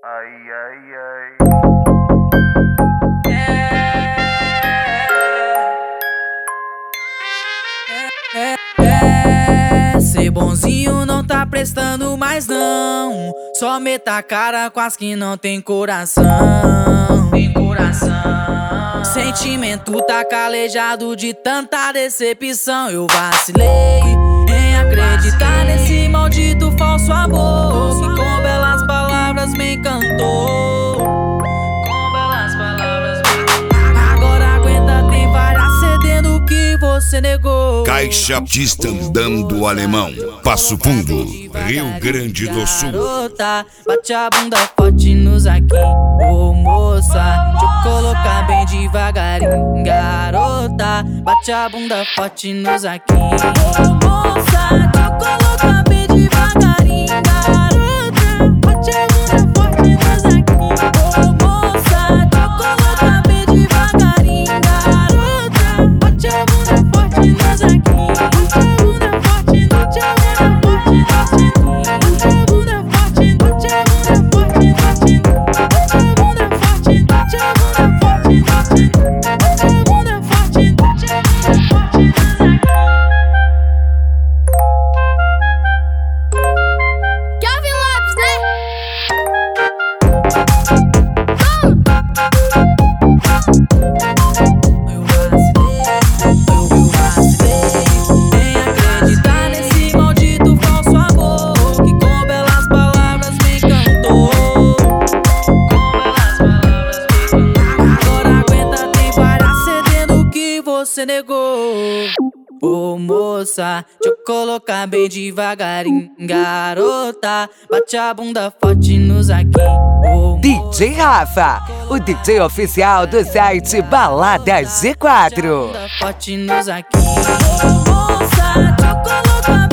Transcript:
Ai, ai, ai. Ser bonzinho não tá prestando mais não. Só meta a cara com as que não tem coração. Tem coração. Sentimento tá calejado de tanta decepção. Eu vacilei em acreditar nesse maldito falso amor que com belas palavras me encantou. Com belas palavras me encantou. Agora aguenta, tem várias cedendo que você negou. Caixa Artista Andando Alemão, Passo Fundo, Rio Grande do Sul. Garota, bate a bunda forte nos aqui. Ô moça, deixa eu colocar bem devagarinho. Garota, bate a bunda forte nos aqui. Ô moça, deixa eu colocar bem devagarinho. Garota, bate a bunda forte nos aqui. Ô moça, deixa eu colocar bem devagarinho. Garota, bate a bunda forte nos aqui. Você negou. Ô moça, deixa eu colocar bem devagarinho. Garota, bate a bunda forte nos aqui. DJ Rafa, o DJ oficial do site Balada G4. Forte nos aqui. Ô moça, deixa eu colocar